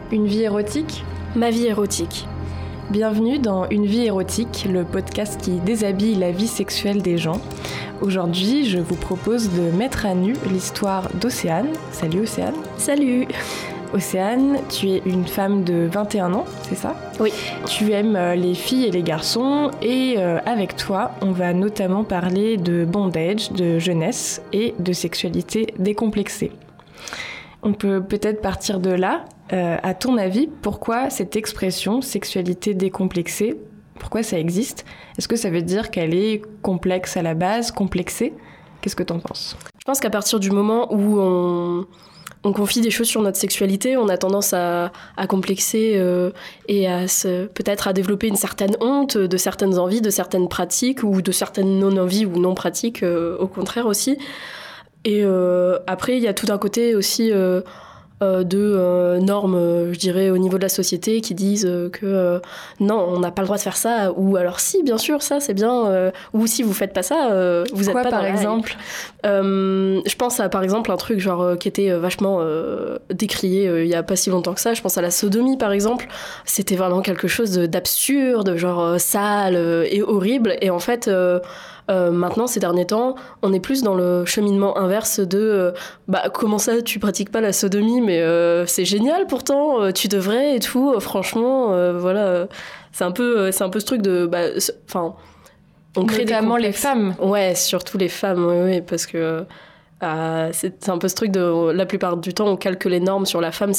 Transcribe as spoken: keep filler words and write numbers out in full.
Une vie érotique ? Ma vie érotique. Bienvenue dans Une vie érotique, le podcast qui déshabille la vie sexuelle des gens. Aujourd'hui, je vous propose de mettre à nu l'histoire d'Océane. Salut Océane. Salut. Océane, tu es une femme de vingt et un ans, c'est ça ? Oui. Tu aimes les filles et les garçons et euh, avec toi, on va notamment parler de bondage, de jeunesse et de sexualité décomplexée. On peut peut-être partir de là. Euh, à ton avis, pourquoi cette expression sexualité décomplexée, pourquoi ça existe ? Est-ce que ça veut dire qu'elle est complexe à la base, complexée ? Qu'est-ce que t'en penses ? Je pense qu'à partir du moment où on, on confie des choses sur notre sexualité, on a tendance à, à complexer euh, et à se, peut-être à développer une certaine honte de certaines envies, de certaines pratiques ou de certaines non-envies ou non-pratiques, euh, au contraire aussi. Et euh, après, il y a tout un côté aussi... Euh, Euh, de euh, normes, euh, je dirais, au niveau de la société qui disent euh, que euh, non, on n'a pas le droit de faire ça, ou alors si, bien sûr, ça c'est bien, euh, ou si vous faites pas ça, euh, vous êtes Quoi, pas par dans la exemple euh, Je pense à par exemple un truc genre euh, qui était euh, vachement euh, décrié euh, il y a pas si longtemps que ça. Je pense à la sodomie par exemple. C'était vraiment quelque chose de, d'absurde, genre euh, sale euh, et horrible. Et en fait. Euh, Euh, maintenant, ces derniers temps, on est plus dans le cheminement inverse de euh, bah, comment ça, tu pratiques pas la sodomie, mais euh, c'est génial pourtant, euh, tu devrais et tout, euh, franchement, euh, voilà. Euh, c'est, un peu, euh, c'est un peu ce truc de. Enfin. Bah, on crée notamment les femmes. Ouais, surtout les femmes, oui, oui parce que. Euh, c'est, c'est un peu ce truc de. La plupart du temps, on calque les normes sur la femme.